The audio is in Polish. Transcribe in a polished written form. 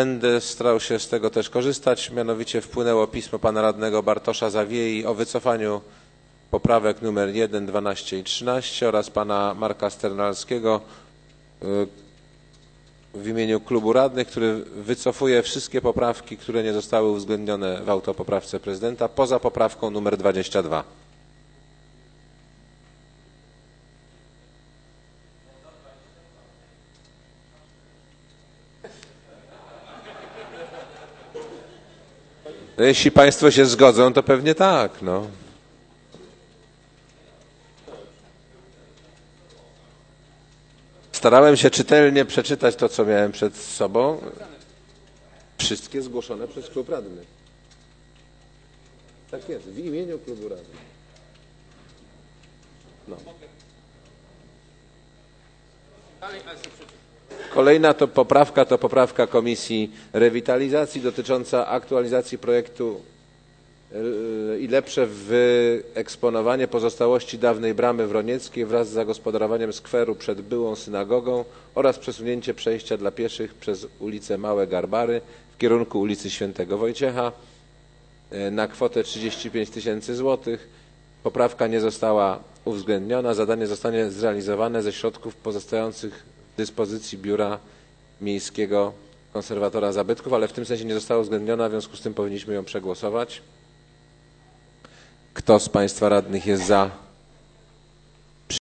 będę starał się z tego też korzystać. Mianowicie wpłynęło pismo pana radnego Bartosza Zawiei o wycofaniu poprawek numer 1, 12 i 13 oraz pana Marka Sternalskiego w imieniu klubu radnych, który wycofuje wszystkie poprawki, które nie zostały uwzględnione w autopoprawce prezydenta, poza poprawką numer 22. No, jeśli państwo się zgodzą, to pewnie tak. No. Starałem się czytelnie przeczytać to, co miałem przed sobą. Wszystkie zgłoszone przez klub radny. Tak jest, w imieniu klubu radnych. No. Kolejna to poprawka Komisji Rewitalizacji dotycząca aktualizacji projektu i lepsze wyeksponowanie pozostałości dawnej bramy wronieckiej wraz z zagospodarowaniem skweru przed byłą synagogą oraz przesunięcie przejścia dla pieszych przez ulicę Małe Garbary w kierunku ulicy Świętego Wojciecha na kwotę 35 000 złotych. Poprawka nie została uwzględniona. Zadanie zostanie zrealizowane ze środków pozostających w dyspozycji Biura Miejskiego Konserwatora Zabytków, ale w tym sensie nie została uwzględniona, w związku z tym powinniśmy ją przegłosować. Kto z państwa radnych jest za